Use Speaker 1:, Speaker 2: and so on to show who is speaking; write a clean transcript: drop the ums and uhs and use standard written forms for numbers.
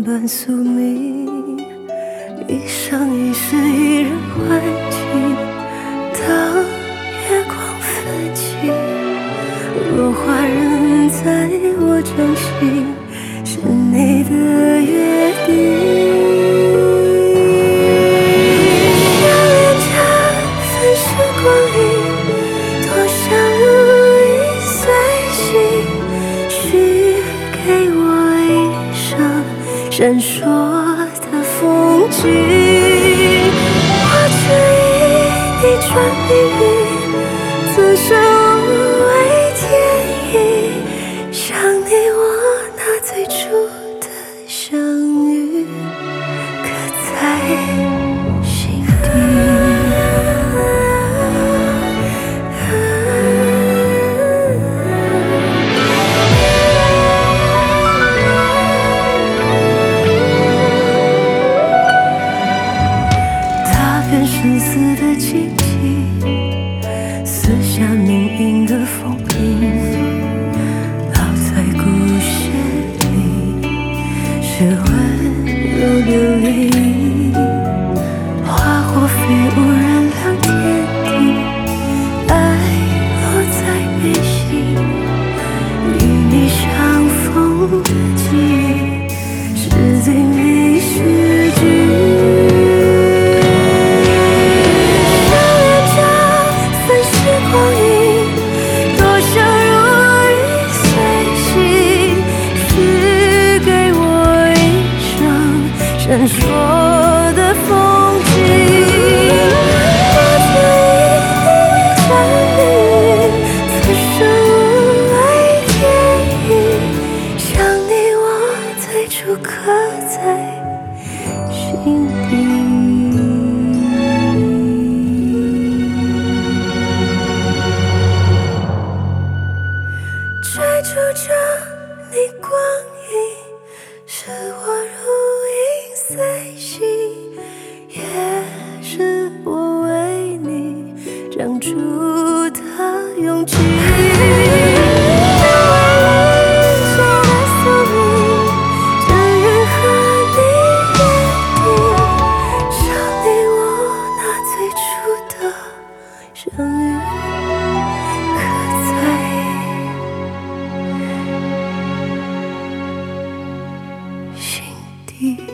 Speaker 1: 乱宿命，一生一世一人欢庆。当月光泛起，落花仍在我掌心，是你的约定。想念着粉饰光阴，多想如影随形，许给我一生闪烁的风景。我只因你转命运，此生无畏天意。想你我那最初的相遇，刻在心底。踏遍生死的荆棘，撕下命运的封印，烙在骨血里，是温柔流离。花或飞舞燃亮天地，爱落在眉心，与你相逢的记忆，是最美诗句。闪烁的风景，我只因你转命运，此生无畏天意。想你我最初刻在心底。追逐着你光影，是我如影随形，也是我为你长出的勇气。相遇刻在心底。